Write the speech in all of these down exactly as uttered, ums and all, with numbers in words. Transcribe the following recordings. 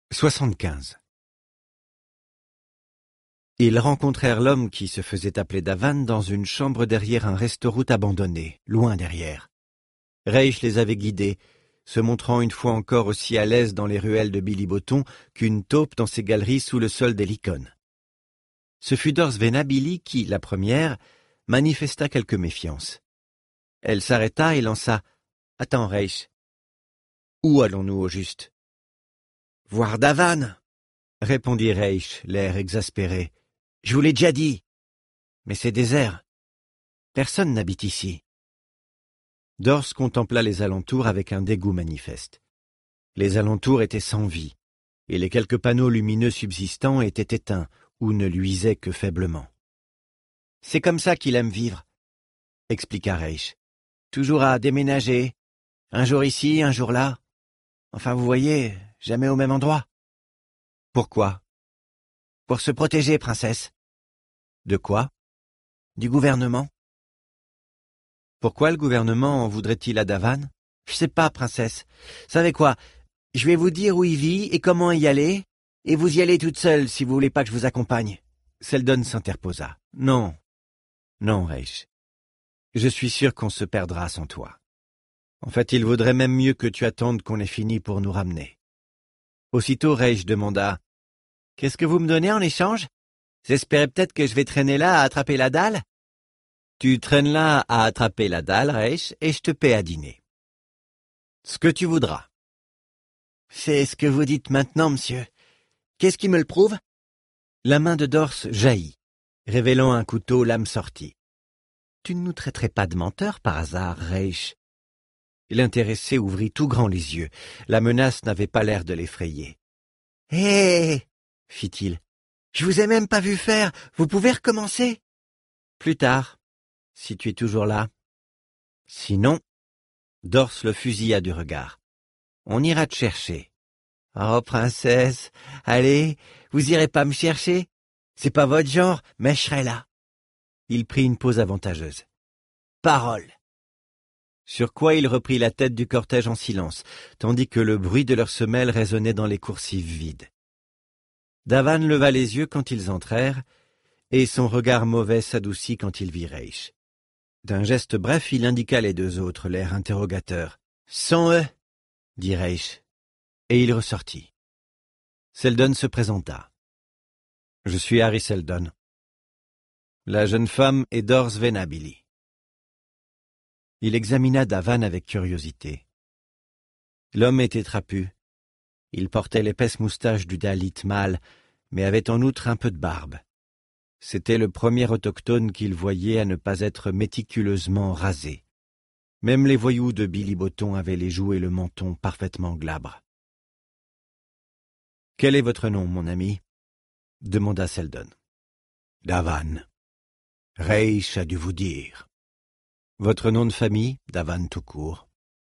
soixante-quinze. Ils rencontrèrent l'homme qui se faisait appeler Davan dans une chambre derrière un restaurant abandonné, loin derrière. Reich les avait guidés, se montrant une fois encore aussi à l'aise dans les ruelles de Billy-Bottom qu'une taupe dans ses galeries sous le sol d'Helicon. Ce fut Dorsvena Billy qui, la première, manifesta quelque méfiance. Elle s'arrêta et lança « Attends, Reich. Où allons-nous au juste ?»« Voir Davan !» répondit Reich, l'air exaspéré. « Je vous l'ai déjà dit. Mais c'est désert. Personne n'habite ici. » Dors contempla les alentours avec un dégoût manifeste. Les alentours étaient sans vie, et les quelques panneaux lumineux subsistants étaient éteints ou ne luisaient que faiblement. « C'est comme ça qu'il aime vivre, » expliqua Reich. « Toujours à déménager, un jour ici, un jour là. Enfin, vous voyez, jamais au même endroit. » « Pourquoi ?»« Pour se protéger, princesse. »« De quoi ?»« Du gouvernement. »« Pourquoi le gouvernement en voudrait-il à Davan ?»« Je sais pas, princesse. Savez quoi, je vais vous dire où il vit et comment y aller, et vous y allez toute seule si vous voulez pas que je vous accompagne. » Seldon s'interposa. « Non, non, Reich. Je suis sûr qu'on se perdra sans toi. En fait, il vaudrait même mieux que tu attendes qu'on ait fini pour nous ramener. » Aussitôt, Reich demanda « Qu'est-ce que vous me donnez en échange? J'espérais peut-être que je vais traîner là à attraper la dalle ?»« Tu traînes là à attraper la dalle, Reich, et je te paie à dîner. »« Ce que tu voudras. »« C'est ce que vous dites maintenant, monsieur. Qu'est-ce qui me le prouve ?» La main de Dors jaillit, révélant un couteau lame sortie. « Tu ne nous traiterais pas de menteurs par hasard, Reich ?» L'intéressé ouvrit tout grand les yeux. La menace n'avait pas l'air de l'effrayer. « Hé !» fit-il. « Je vous ai même pas vu faire. Vous pouvez recommencer ?»« Plus tard, si tu es toujours là. Sinon... » Dors le fusilla du regard. « On ira te chercher. »« Oh, princesse, allez, vous irez pas me chercher? C'est pas votre genre, mais je serai là. » Il prit une pose avantageuse. « Parole !» Sur quoi il reprit la tête du cortège en silence, tandis que le bruit de leurs semelles résonnait dans les coursives vides. Davan leva les yeux quand ils entrèrent, et son regard mauvais s'adoucit quand il vit Reich. D'un geste bref, il indiqua les deux autres, l'air interrogateur. « Sans eux !» dit Reich, et il ressortit. Seldon se présenta. « Je suis Harry Seldon. La jeune femme est Dorsvena Billy. » Il examina Davan avec curiosité. L'homme était trapu. Il portait l'épaisse moustache du Dalit mâle, mais avait en outre un peu de barbe. C'était le premier autochtone qu'il voyait à ne pas être méticuleusement rasé. Même les voyous de Billy-Bottom avaient les joues et le menton parfaitement glabres. « Quel est votre nom, mon ami ?» demanda Seldon. « Davan. Reich a dû vous dire. » Votre nom de famille, Davan tout court.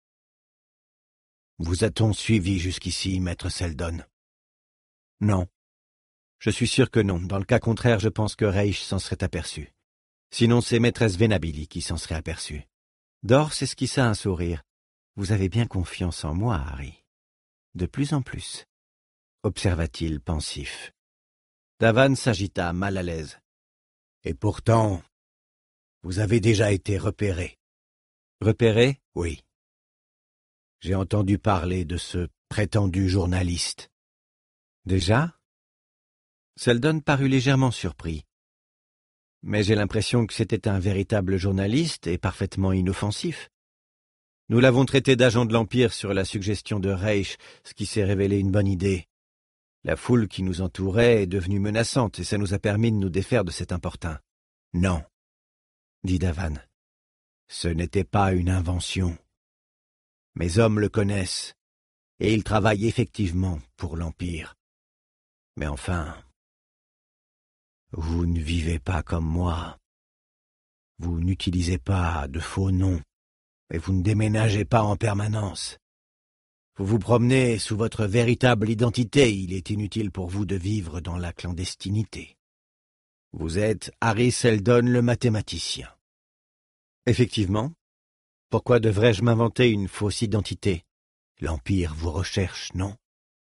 Vous a-t-on suivi jusqu'ici, maître Seldon? Non. Je suis sûr que non. Dans le cas contraire, je pense que Reich s'en serait aperçu. Sinon, c'est maîtresse Venabili qui s'en serait aperçue. Dors esquissa un sourire. Vous avez bien confiance en moi, Harry. De plus en plus, observa-t-il pensif. Davan s'agita, mal à l'aise. Et pourtant... Vous avez déjà été repéré. Repéré? Oui. J'ai entendu parler de ce prétendu journaliste. Déjà? Seldon parut légèrement surpris. Mais j'ai l'impression que c'était un véritable journaliste et parfaitement inoffensif. Nous l'avons traité d'agent de l'Empire sur la suggestion de Reich, ce qui s'est révélé une bonne idée. La foule qui nous entourait est devenue menaçante et ça nous a permis de nous défaire de cet importun. Non. Dit Davan. Ce n'était pas une invention. Mes hommes le connaissent, et ils travaillent effectivement pour l'Empire. Mais enfin, vous ne vivez pas comme moi. Vous n'utilisez pas de faux noms, et vous ne déménagez pas en permanence. Vous vous promenez sous votre véritable identité, il est inutile pour vous de vivre dans la clandestinité. Vous êtes Harry Seldon le mathématicien. Effectivement. Pourquoi devrais-je m'inventer une fausse identité? L'Empire vous recherche, non?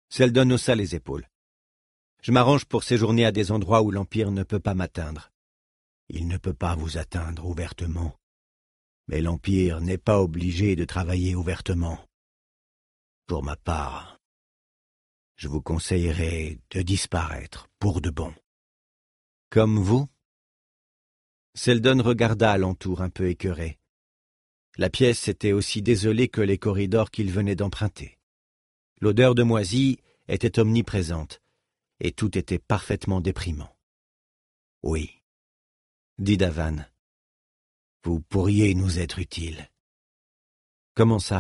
Seldon haussa les épaules. Je m'arrange pour séjourner à des endroits où l'Empire ne peut pas m'atteindre. Il ne peut pas vous atteindre ouvertement. Mais l'Empire n'est pas obligé de travailler ouvertement. Pour ma part, je vous conseillerais de disparaître pour de bon. Comme vous? Seldon regarda alentour un peu écœuré. La pièce était aussi désolée que les corridors qu'il venait d'emprunter. L'odeur de moisi était omniprésente, et tout était parfaitement déprimant. « Oui, » dit Davan, « vous pourriez nous être utile. »« Comment ça ?»«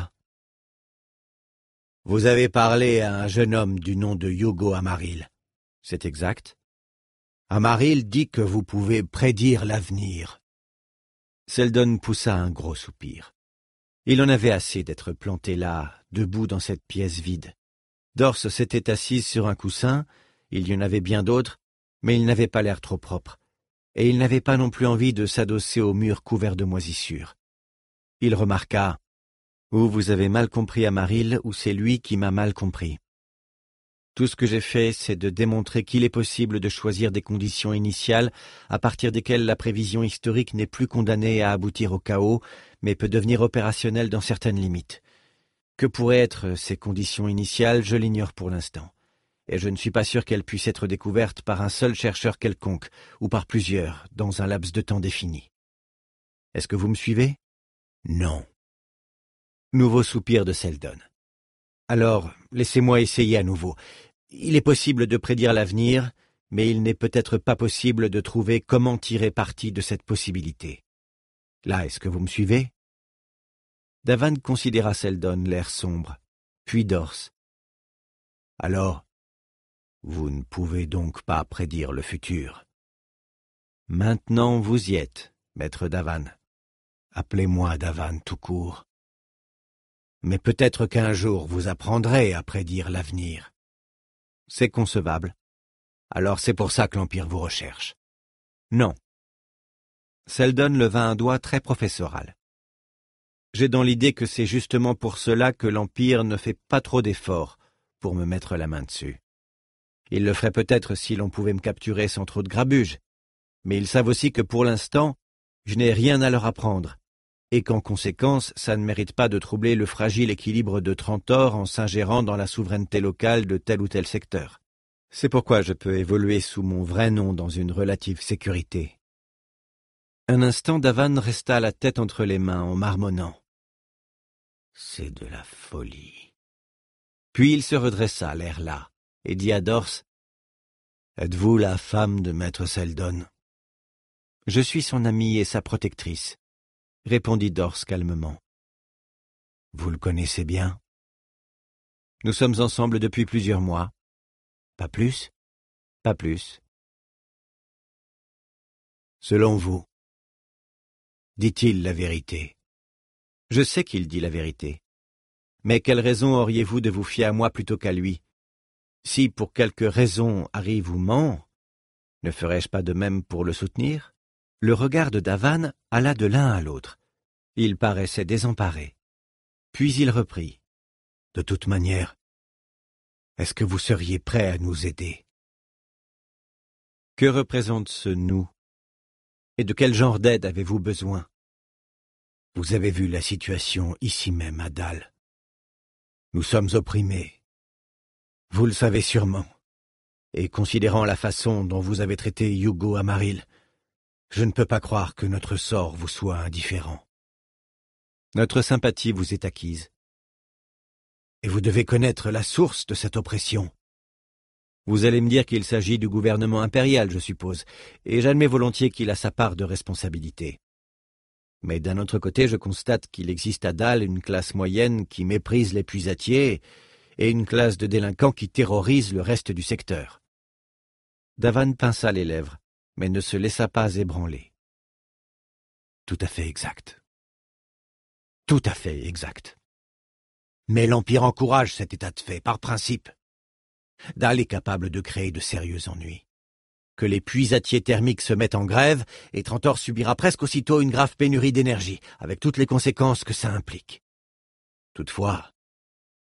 Vous avez parlé à un jeune homme du nom de Hugo Amaril. »« C'est exact. »« Amaril dit que vous pouvez prédire l'avenir. » Seldon poussa un gros soupir. Il en avait assez d'être planté là, debout dans cette pièce vide. Dors s'était assise sur un coussin, il y en avait bien d'autres, mais il n'avait pas l'air trop propre, et il n'avait pas non plus envie de s'adosser au mur couvert de moisissures. Il remarqua « Ou vous avez mal compris Amaril, ou c'est lui qui m'a mal compris. Tout ce que j'ai fait, c'est de démontrer qu'il est possible de choisir des conditions initiales à partir desquelles la prévision historique n'est plus condamnée à aboutir au chaos, mais peut devenir opérationnelle dans certaines limites. Que pourraient être ces conditions initiales, je l'ignore pour l'instant, et je ne suis pas sûr qu'elles puissent être découvertes par un seul chercheur quelconque, ou par plusieurs, dans un laps de temps défini. Est-ce que vous me suivez? Non. Nouveau soupir de Seldon. Alors, laissez-moi essayer à nouveau. Il est possible de prédire l'avenir, mais il n'est peut-être pas possible de trouver comment tirer parti de cette possibilité. Là, est-ce que vous me suivez? Davan considéra Seldon, l'air sombre, puis Dors. Alors, vous ne pouvez donc pas prédire le futur. Maintenant vous y êtes, maître Davan. Appelez-moi Davan tout court. Mais peut-être qu'un jour vous apprendrez à prédire l'avenir. C'est concevable. Alors c'est pour ça que l'Empire vous recherche. Non. Seldon leva un doigt très professoral. J'ai dans l'idée que c'est justement pour cela que l'Empire ne fait pas trop d'efforts pour me mettre la main dessus. Il le ferait peut-être si l'on pouvait me capturer sans trop de grabuge, mais ils savent aussi que pour l'instant, je n'ai rien à leur apprendre, et qu'en conséquence, ça ne mérite pas de troubler le fragile équilibre de Trantor en s'ingérant dans la souveraineté locale de tel ou tel secteur. C'est pourquoi je peux évoluer sous mon vrai nom dans une relative sécurité. Un instant, Davan resta la tête entre les mains en marmonnant. C'est de la folie. Puis il se redressa, l'air las, et dit à Dors, « Êtes-vous la femme de maître Seldon ?»« Je suis son amie et sa protectrice. » répondit Dors calmement. « Vous le connaissez bien ?»« Nous sommes ensemble depuis plusieurs mois. »« Pas plus ?»« Pas plus. »« Selon vous, dit-il la vérité ?»« Je sais qu'il dit la vérité. Mais quelle raison auriez-vous de vous fier à moi plutôt qu'à lui? Si pour quelque raison arrive ou ment, ne ferais-je pas de même pour le soutenir ?» Le regard de Davan alla de l'un à l'autre. Il paraissait désemparé. Puis il reprit. « De toute manière, est-ce que vous seriez prêt à nous aider ?» Que représente ce « nous » et de quel genre d'aide avez-vous besoin? Vous avez vu la situation ici même à Dal. Nous sommes opprimés. Vous le savez sûrement. Et considérant la façon dont vous avez traité Hugo Amaril, je ne peux pas croire que notre sort vous soit indifférent. Notre sympathie vous est acquise. Et vous devez connaître la source de cette oppression. Vous allez me dire qu'il s'agit du gouvernement impérial, je suppose, et j'admets volontiers qu'il a sa part de responsabilité. Mais d'un autre côté, je constate qu'il existe à Dal une classe moyenne qui méprise les puisatiers et une classe de délinquants qui terrorise le reste du secteur. Davan pinça les lèvres, mais ne se laissa pas ébranler. Tout à fait exact. Tout à fait exact. Mais l'Empire encourage cet état de fait, par principe. Dal est capable de créer de sérieux ennuis. Que les puisatiers thermiques se mettent en grève, et Trantor subira presque aussitôt une grave pénurie d'énergie, avec toutes les conséquences que ça implique. Toutefois,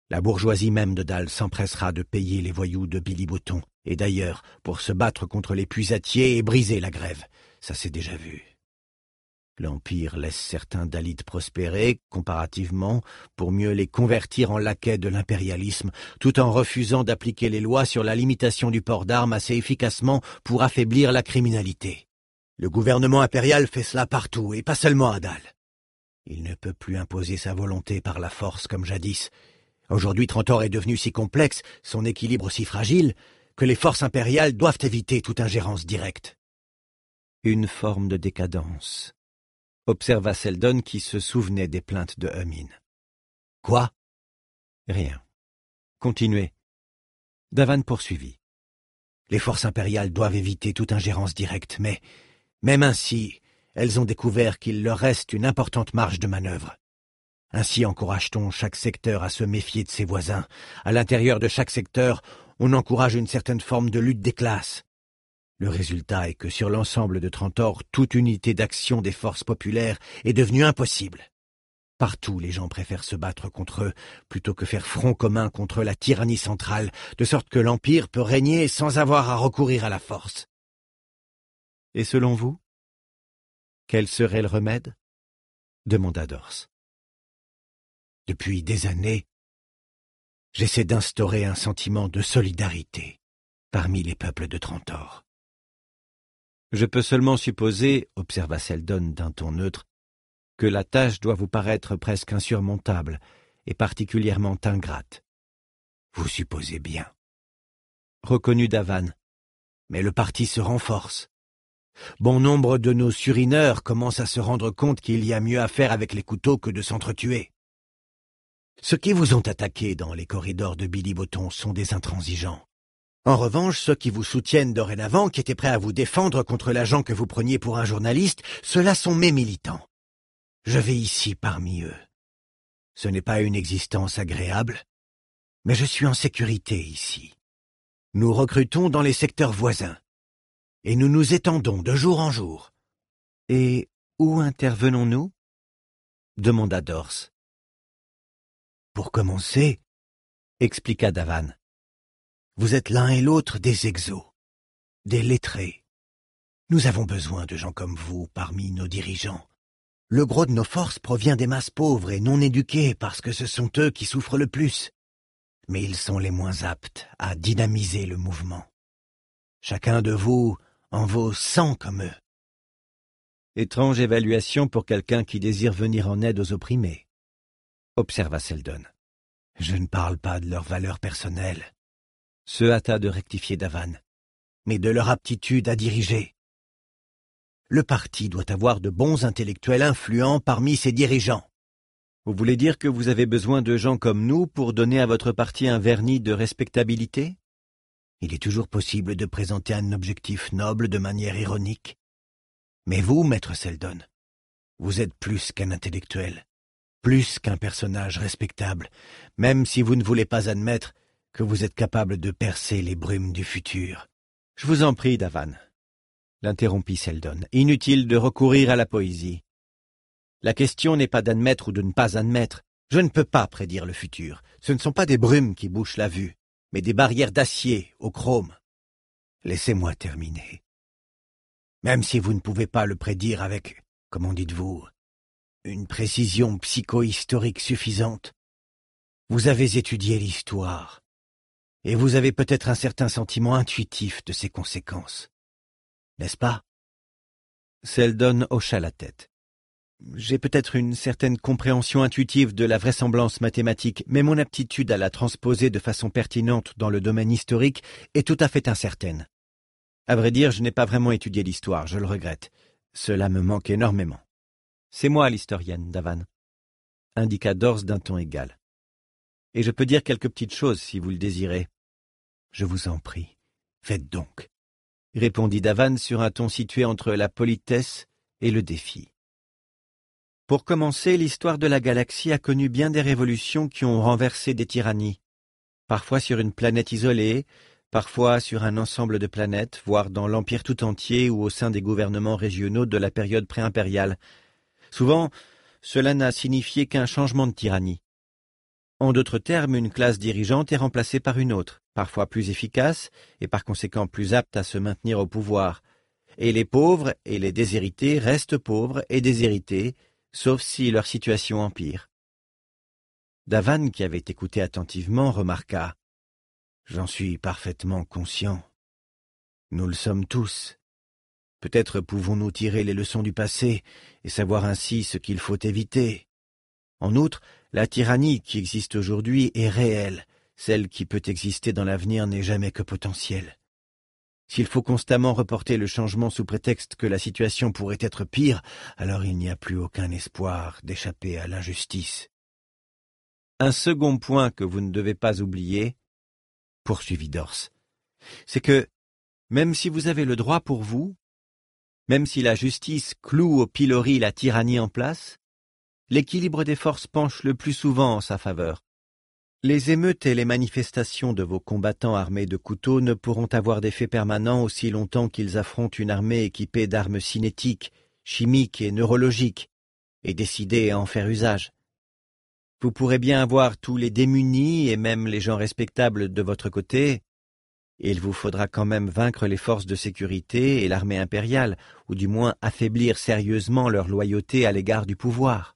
La bourgeoisie même de Dal s'empressera de payer les voyous de Billy-Botton, et d'ailleurs pour se battre contre les puisatiers et briser la grève. Ça s'est déjà vu. L'Empire laisse certains Dalites prospérer, comparativement, pour mieux les convertir en laquais de l'impérialisme, tout en refusant d'appliquer les lois sur la limitation du port d'armes assez efficacement pour affaiblir la criminalité. Le gouvernement impérial fait cela partout, et pas seulement à Dal. Il ne peut plus imposer sa volonté par la force comme jadis. Aujourd'hui, Trantor est devenu si complexe, son équilibre si fragile, que les forces impériales doivent éviter toute ingérence directe. Une forme de décadence, observa Seldon qui se souvenait des plaintes de Humin. Quoi? Rien. Continuez. Davan poursuivit. Les forces impériales doivent éviter toute ingérence directe, mais, même ainsi, elles ont découvert qu'il leur reste une importante marge de manœuvre. Ainsi encourage-t-on chaque secteur à se méfier de ses voisins. À l'intérieur de chaque secteur, on encourage une certaine forme de lutte des classes. Le résultat est que sur l'ensemble de Trantor, toute unité d'action des forces populaires est devenue impossible. Partout, les gens préfèrent se battre contre eux plutôt que faire front commun contre la tyrannie centrale, de sorte que l'Empire peut régner sans avoir à recourir à la force. Et selon vous, quel serait le remède? Demanda Dors. Depuis des années, j'essaie d'instaurer un sentiment de solidarité parmi les peuples de Trantor. Je peux seulement supposer, observa Seldon d'un ton neutre, que la tâche doit vous paraître presque insurmontable et particulièrement ingrate. Vous supposez bien. Reconnu Davan, mais le parti se renforce. Bon nombre de nos surineurs commencent à se rendre compte qu'il y a mieux à faire avec les couteaux que de s'entretuer. Ceux qui vous ont attaqué dans les corridors de Billy-Botton sont des intransigeants. En revanche, ceux qui vous soutiennent dorénavant, qui étaient prêts à vous défendre contre l'agent que vous preniez pour un journaliste, ceux-là sont mes militants. Je vais ici parmi eux. Ce n'est pas une existence agréable, mais je suis en sécurité ici. Nous recrutons dans les secteurs voisins, et nous nous étendons de jour en jour. Et où intervenons-nous? Demanda Dors. Pour commencer, expliqua Davan, vous êtes l'un et l'autre des exos, des lettrés. Nous avons besoin de gens comme vous parmi nos dirigeants. Le gros de nos forces provient des masses pauvres et non éduquées parce que ce sont eux qui souffrent le plus. Mais ils sont les moins aptes à dynamiser le mouvement. Chacun de vous en vaut cent comme eux. Étrange évaluation pour quelqu'un qui désire venir en aide aux opprimés, observa Seldon. Je ne parle pas de leur valeur personnelle, se hâta de rectifier Davan, mais de leur aptitude à diriger. Le parti doit avoir de bons intellectuels influents parmi ses dirigeants. Vous voulez dire que vous avez besoin de gens comme nous pour donner à votre parti un vernis de respectabilité? Il est toujours possible de présenter un objectif noble de manière ironique. Mais vous, maître Seldon, vous êtes plus qu'un intellectuel, plus qu'un personnage respectable, même si vous ne voulez pas admettre que vous êtes capable de percer les brumes du futur. Je vous en prie, Davan, l'interrompit Seldon. Inutile de recourir à la poésie. La question n'est pas d'admettre ou de ne pas admettre. Je ne peux pas prédire le futur. Ce ne sont pas des brumes qui bouchent la vue, mais des barrières d'acier au chrome. Laissez-moi terminer. Même si vous ne pouvez pas le prédire avec, comment dites-vous, une précision psychohistorique suffisante, vous avez étudié l'histoire, et vous avez peut-être un certain sentiment intuitif de ses conséquences. N'est-ce pas? Seldon hocha la tête. J'ai peut-être une certaine compréhension intuitive de la vraisemblance mathématique, mais mon aptitude à la transposer de façon pertinente dans le domaine historique est tout à fait incertaine. À vrai dire, je n'ai pas vraiment étudié l'histoire, je le regrette. Cela me manque énormément. C'est moi l'historienne, Davan, indiqua Dors d'un ton égal. Et je peux dire quelques petites choses si vous le désirez. Je vous en prie, faites donc, répondit Davan sur un ton situé entre la politesse et le défi. Pour commencer, l'histoire de la galaxie a connu bien des révolutions qui ont renversé des tyrannies, parfois sur une planète isolée, parfois sur un ensemble de planètes, voire dans l'Empire tout entier ou au sein des gouvernements régionaux de la période pré-impériale. Souvent, cela n'a signifié qu'un changement de tyrannie. En d'autres termes, une classe dirigeante est remplacée par une autre, parfois plus efficace et par conséquent plus apte à se maintenir au pouvoir. Et les pauvres et les déshérités restent pauvres et déshérités, sauf si leur situation empire. Davan, qui avait écouté attentivement, remarqua « J'en suis parfaitement conscient. Nous le sommes tous. Peut-être pouvons-nous tirer les leçons du passé et savoir ainsi ce qu'il faut éviter. En outre, la tyrannie qui existe aujourd'hui est réelle. Celle qui peut exister dans l'avenir n'est jamais que potentielle. S'il faut constamment reporter le changement sous prétexte que la situation pourrait être pire, alors il n'y a plus aucun espoir d'échapper à l'injustice. Un second point que vous ne devez pas oublier, poursuivit Dors, c'est que, même si vous avez le droit pour vous, même si la justice cloue au pilori la tyrannie en place, l'équilibre des forces penche le plus souvent en sa faveur. Les émeutes et les manifestations de vos combattants armés de couteaux ne pourront avoir d'effet permanent aussi longtemps qu'ils affrontent une armée équipée d'armes cinétiques, chimiques et neurologiques, et décidée à en faire usage. Vous pourrez bien avoir tous les démunis et même les gens respectables de votre côté, et il vous faudra quand même vaincre les forces de sécurité et l'armée impériale, ou du moins affaiblir sérieusement leur loyauté à l'égard du pouvoir.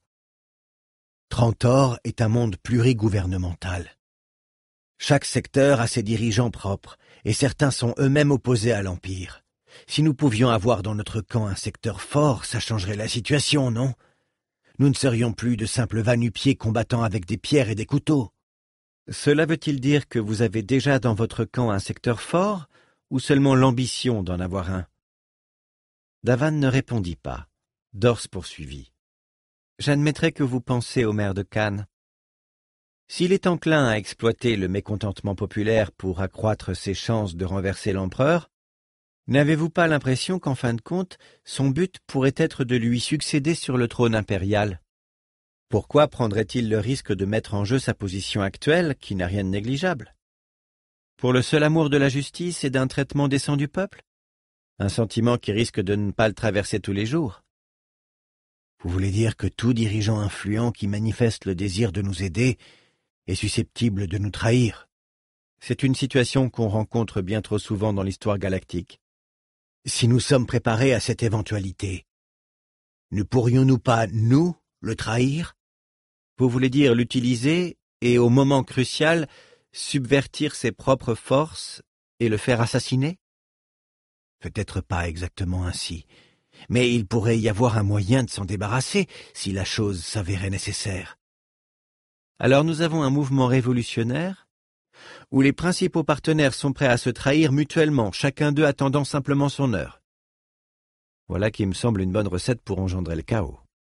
Trantor est un monde plurigouvernemental. Chaque secteur a ses dirigeants propres, et certains sont eux-mêmes opposés à l'Empire. Si nous pouvions avoir dans notre camp un secteur fort, ça changerait la situation, non? Nous ne serions plus de simples va-nu-pieds combattant avec des pierres et des couteaux. Cela veut-il dire que vous avez déjà dans votre camp un secteur fort, ou seulement l'ambition d'en avoir un? Davan ne répondit pas. Dors poursuivit. J'admettrai que vous pensez au maire de Cannes. S'il est enclin à exploiter le mécontentement populaire pour accroître ses chances de renverser l'empereur, n'avez-vous pas l'impression qu'en fin de compte, son but pourrait être de lui succéder sur le trône impérial? Pourquoi prendrait-il le risque de mettre en jeu sa position actuelle, qui n'a rien de négligeable? Pour le seul amour de la justice et d'un traitement décent du peuple? Un sentiment qui risque de ne pas le traverser tous les jours. Vous voulez dire que tout dirigeant influent qui manifeste le désir de nous aider est susceptible de nous trahir? C'est une situation qu'on rencontre bien trop souvent dans l'histoire galactique. Si nous sommes préparés à cette éventualité, ne pourrions-nous pas, nous, le trahir? Vous voulez dire l'utiliser et, au moment crucial, subvertir ses propres forces et le faire assassiner? Peut-être pas exactement ainsi. Mais il pourrait y avoir un moyen de s'en débarrasser si la chose s'avérait nécessaire. Alors nous avons un mouvement révolutionnaire où les principaux partenaires sont prêts à se trahir mutuellement, chacun d'eux attendant simplement son heure. Voilà qui me semble une bonne recette pour engendrer le chaos.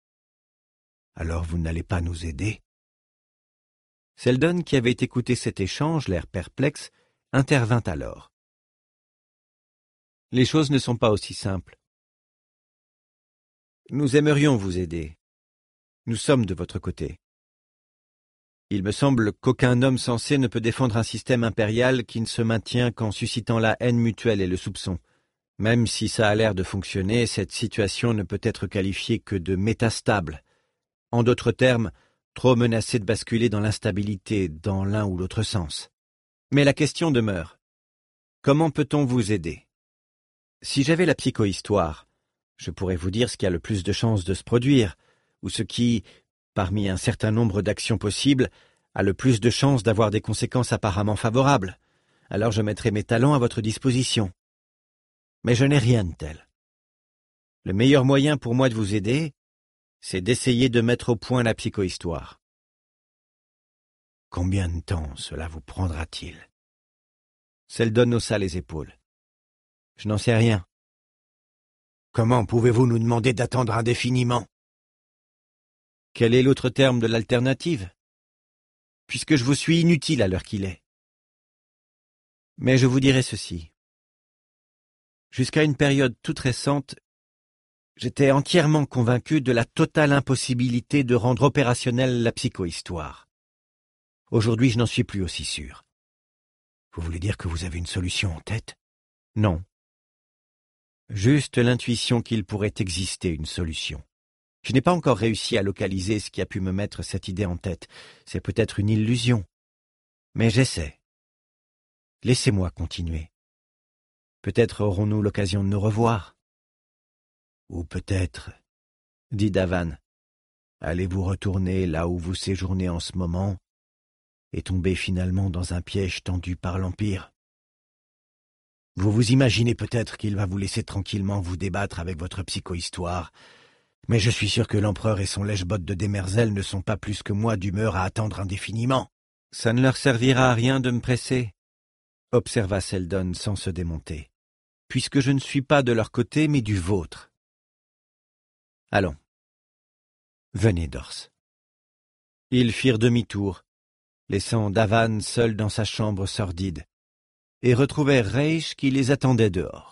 Alors vous n'allez pas nous aider? Seldon, qui avait écouté cet échange, l'air perplexe, intervint alors. Les choses ne sont pas aussi simples. Nous aimerions vous aider. Nous sommes de votre côté. Il me semble qu'aucun homme sensé ne peut défendre un système impérial qui ne se maintient qu'en suscitant la haine mutuelle et le soupçon. Même si ça a l'air de fonctionner, cette situation ne peut être qualifiée que de métastable. En d'autres termes, trop menacée de basculer dans l'instabilité, dans l'un ou l'autre sens. Mais la question demeure. Comment peut-on vous aider? Si j'avais la psychohistoire, je pourrais vous dire ce qui a le plus de chances de se produire, ou ce qui, parmi un certain nombre d'actions possibles, a le plus de chances d'avoir des conséquences apparemment favorables. Alors je mettrai mes talents à votre disposition. Mais je n'ai rien de tel. Le meilleur moyen pour moi de vous aider, c'est d'essayer de mettre au point la psychohistoire. Combien de temps cela vous prendra-t-il? Seldon haussa les épaules. Je n'en sais rien. Comment pouvez-vous nous demander d'attendre indéfiniment? Quel est l'autre terme de l'alternative? Puisque je vous suis inutile à l'heure qu'il est. Mais je vous dirai ceci. Jusqu'à une période toute récente, j'étais entièrement convaincu de la totale impossibilité de rendre opérationnelle la psychohistoire. Aujourd'hui, je n'en suis plus aussi sûr. Vous voulez dire que vous avez une solution en tête? Non. Juste l'intuition qu'il pourrait exister une solution. Je n'ai pas encore réussi à localiser ce qui a pu me mettre cette idée en tête. C'est peut-être une illusion. Mais j'essaie. Laissez-moi continuer. Peut-être aurons-nous l'occasion de nous revoir. Ou peut-être, dit Davan, allez-vous retourner là où vous séjournez en ce moment et tomber finalement dans un piège tendu par l'Empire. Vous vous imaginez peut-être qu'il va vous laisser tranquillement vous débattre avec votre psychohistoire, mais je suis sûr que l'empereur et son lèche-bot de Demerzel ne sont pas plus que moi d'humeur à attendre indéfiniment. Ça ne leur servira à rien de me presser, observa Seldon sans se démonter, puisque je ne suis pas de leur côté mais du vôtre. Allons. Venez, Dors. Ils firent demi-tour, laissant Davan seul dans sa chambre sordide, et retrouvèrent Raych qui les attendait dehors.